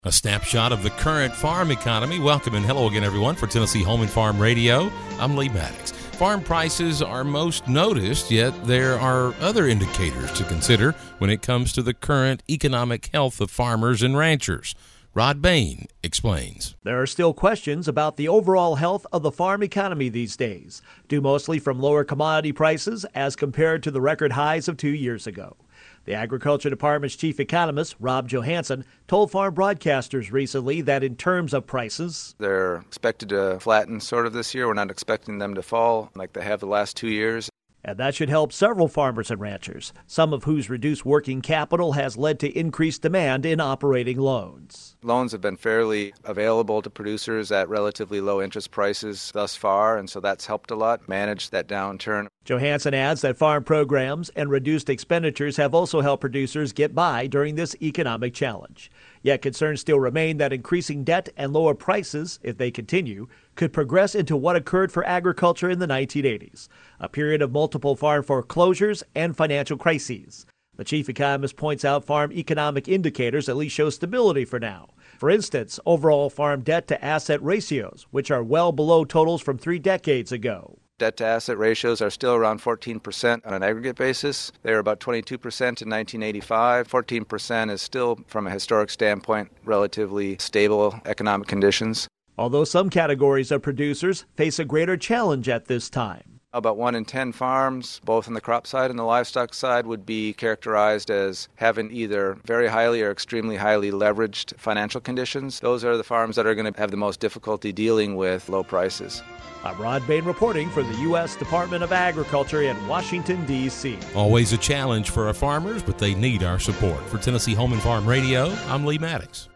A snapshot of the current farm economy. Welcome and hello again, everyone, for Tennessee Home and Farm Radio. I'm Lee Maddox. Farm prices are most noticed, yet there are other indicators to consider when it comes to the current economic health of farmers and ranchers. Rod Bain explains. There are still questions about the overall health of the farm economy these days, due mostly from lower commodity prices as compared to the record highs of 2 years ago. The Agriculture Department's chief economist, Rob Johansson, told farm broadcasters recently that in terms of prices, they're expected to flatten sort of this year. We're not expecting them to fall like they have the last 2 years. And that should help several farmers and ranchers, some of whose reduced working capital has led to increased demand in operating loans. Loans have been fairly available to producers at relatively low interest prices thus far, and so that's helped a lot manage that downturn. Johansson adds that farm programs and reduced expenditures have also helped producers get by during this economic challenge. Yet concerns still remain that increasing debt and lower prices, if they continue, could progress into what occurred for agriculture in the 1980s, a period of multiple farm foreclosures and financial crises. The chief economist points out farm economic indicators at least show stability for now. For instance, overall farm debt to asset ratios, which are well below totals from 3 decades ago. Debt-to-asset ratios are still around 14% on an aggregate basis. They were about 22% in 1985. 14% is still, from a historic standpoint, relatively stable economic conditions. Although some categories of producers face a greater challenge at this time. About 1 in 10 farms, both on the crop side and the livestock side, would be characterized as having either very highly or extremely highly leveraged financial conditions. Those are the farms that are going to have the most difficulty dealing with low prices. I'm Rod Bain reporting for the U.S. Department of Agriculture in Washington, D.C. Always a challenge for our farmers, but they need our support. For Tennessee Home and Farm Radio, I'm Lee Maddox.